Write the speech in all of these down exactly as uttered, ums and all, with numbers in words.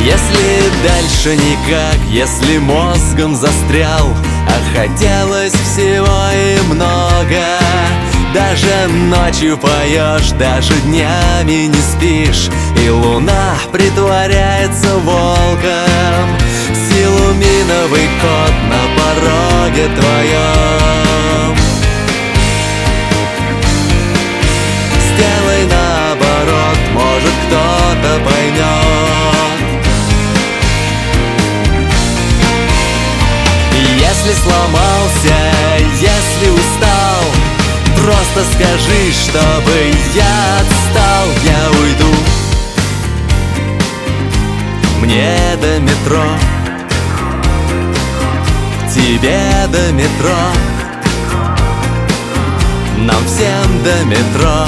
Если дальше никак, если мозгом застрял, а хотелось всего и много. Даже ночью поешь, даже днями не спишь, и луна притворяется волком. Силуминовый кот на пороге твоем. Сделай наоборот, может кто-то поймет. Если сломался, если устал, просто скажи, чтобы я отстал. Я уйду, мне до метро, тебе до метро, нам всем до метро.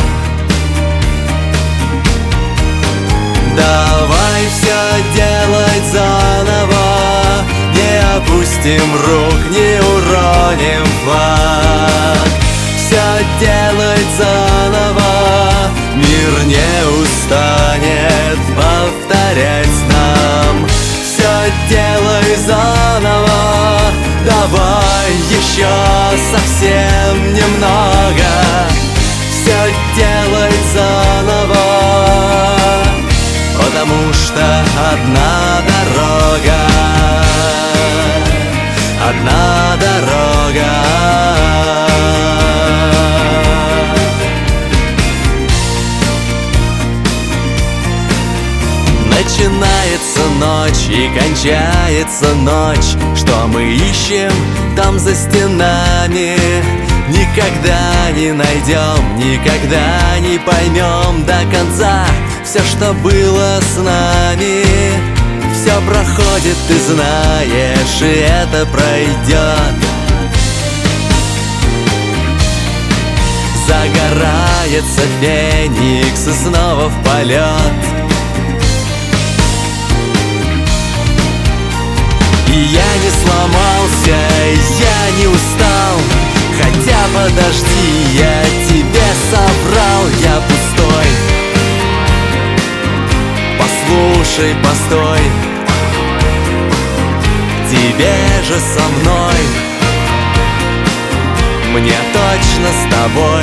Давай все делать заново, не опустим рук, не уроним флаг. Все делать заново, мир не устанет повторять нам. Все делай заново, давай еще совсем немного. Все делать заново, потому что одна дорога, одна дорога. Начинается ночь и кончается ночь. Что мы ищем там за стенами? Никогда не найдем, никогда не поймем до конца все, что было с нами. Все проходит, ты знаешь, и это пройдет. Загорается феникс и снова в полет. И я не сломался, я не устал. Хотя подожди, я тебе соврал, я пустой. Послушай, постой, тебе же со мной, мне точно с тобой.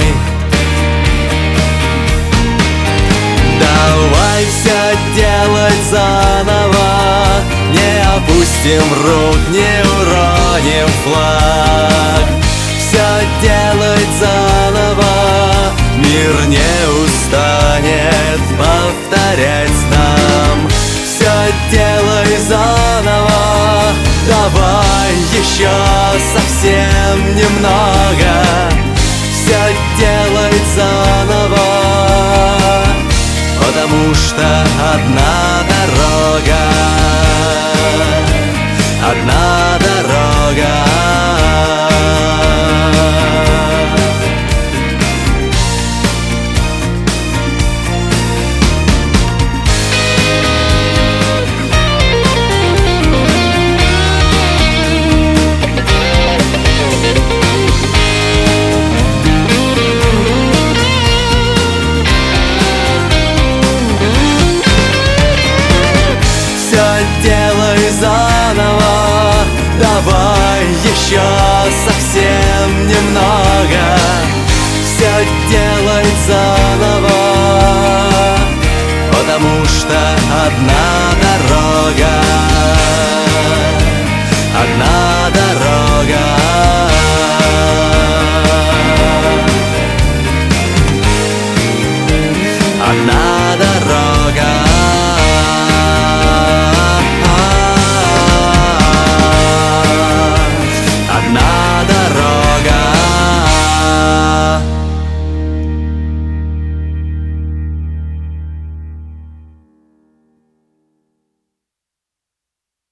Давай все делать заново, не опустим рук, не уроним флаг. Все делать заново, мир не устанет повторять нам. Все делай заново, давай еще совсем немного. Все делай заново, потому что одна дорога, одна дорога. Делай заново, давай еще совсем немного. Все делай заново,